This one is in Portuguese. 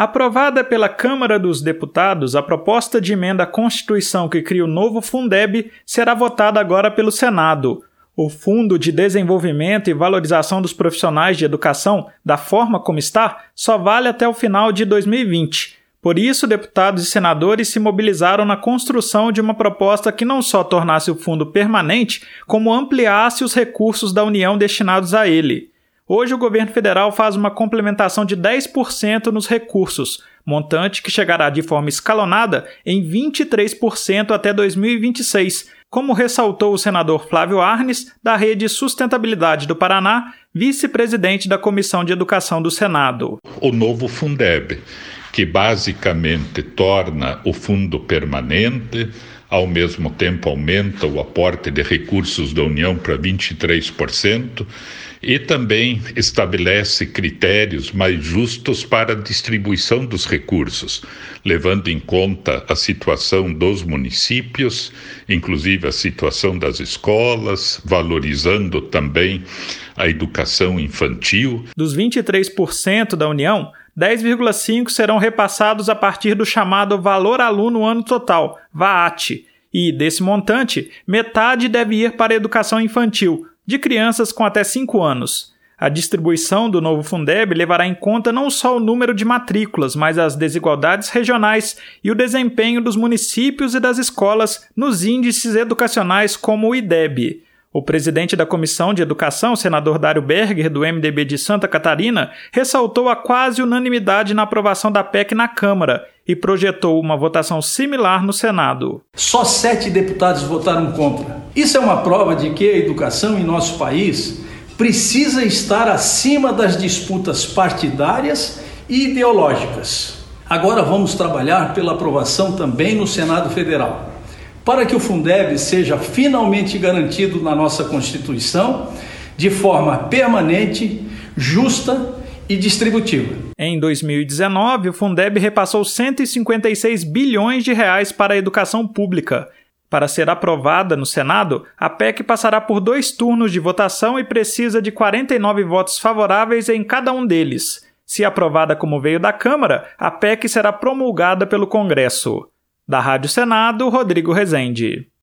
Aprovada pela Câmara dos Deputados, a proposta de emenda à Constituição que cria o novo Fundeb será votada agora pelo Senado. O Fundo de Desenvolvimento e Valorização dos Profissionais de Educação, da forma como está, só vale até o final de 2020. Por isso, deputados e senadores se mobilizaram na construção de uma proposta que não só tornasse o fundo permanente, como ampliasse os recursos da União destinados a ele. Hoje, o governo federal faz uma complementação de 10% nos recursos, montante que chegará de forma escalonada em 23% até 2026, como ressaltou o senador Flávio Arnes, da Rede Sustentabilidade do Paraná, vice-presidente da Comissão de Educação do Senado. O novo Fundeb, que basicamente torna o fundo permanente, ao mesmo tempo aumenta o aporte de recursos da União para 23%, e também estabelece critérios mais justos para a distribuição dos recursos, levando em conta a situação dos municípios, inclusive a situação das escolas, valorizando também a educação infantil. Dos 23% da União, 10,5% serão repassados a partir do chamado Valor Aluno Ano Total, VAAT, e, desse montante, metade deve ir para a educação infantil, de crianças com até 5 anos. A distribuição do novo Fundeb levará em conta não só o número de matrículas, mas as desigualdades regionais e o desempenho dos municípios e das escolas nos índices educacionais como o IDEB. O presidente da Comissão de Educação, senador Dário Berger, do MDB de Santa Catarina, ressaltou a quase unanimidade na aprovação da PEC na Câmara e projetou uma votação similar no Senado. Só 7 deputados votaram contra. Isso é uma prova de que a educação em nosso país precisa estar acima das disputas partidárias e ideológicas. Agora vamos trabalhar pela aprovação também no Senado Federal, para que o Fundeb seja finalmente garantido na nossa Constituição de forma permanente, justa e distributiva. Em 2019, o Fundeb repassou 156 bilhões de reais para a educação pública. Para ser aprovada no Senado, a PEC passará por 2 turnos de votação e precisa de 49 votos favoráveis em cada um deles. Se aprovada como veio da Câmara, a PEC será promulgada pelo Congresso. Da Rádio Senado, Rodrigo Rezende.